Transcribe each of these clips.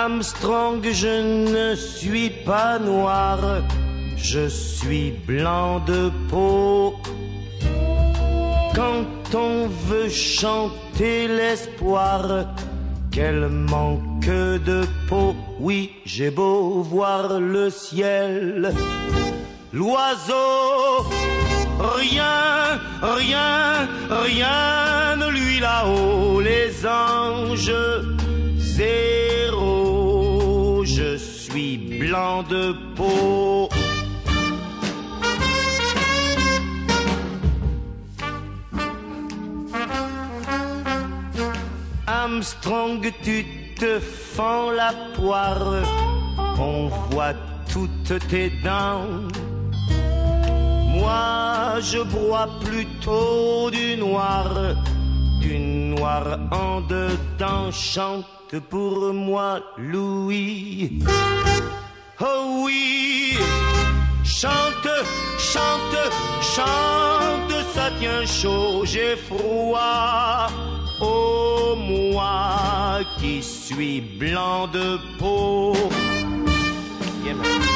Armstrong, je ne suis pas noir, je suis blanc de peau. Quand on veut chanter l'espoir, quel manque de peau. Oui, j'ai beau voir le ciel, l'oiseau, rien, rien, rien ne lui là-haut. Les anges, zéro, je suis blanc de peau. Armstrong, tu te fends la poire, on voit toutes tes dents. Moi, je broie plutôt du noir en dedans. Chante pour moi, Louis. Oh oui, chante, chante, chante, ça tient chaud, j'ai froid. Oh, moi qui suis blanc de peau. Yeah,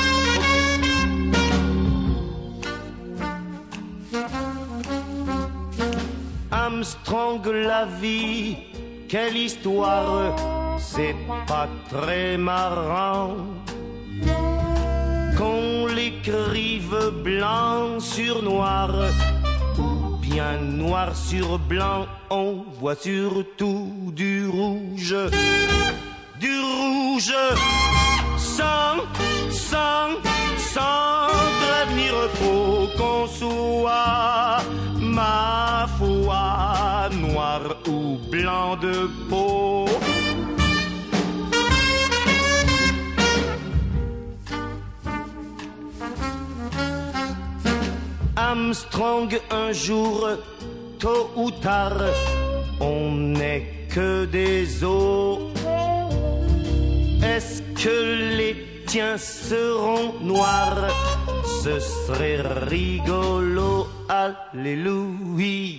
Armstrong, la vie, quelle histoire, c'est pas très marrant qu'on l'écrive blanc sur noir, ou bien noir sur blanc. On voit surtout du rouge, sans trêve ni repos, qu'on soit, ma foi, noir ou blanc de peau. Armstrong, un jour, tôt ou tard, on n'est que des os. Est-ce que les tiens seront noirs? Ce serait rigolo. Alléluia,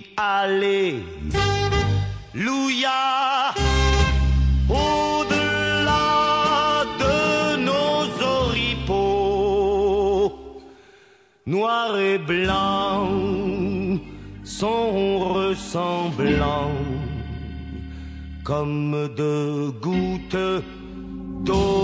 alléluia. Au-delà de nos oripeaux, noir et blanc sont ressemblants comme deux gouttes d'eau.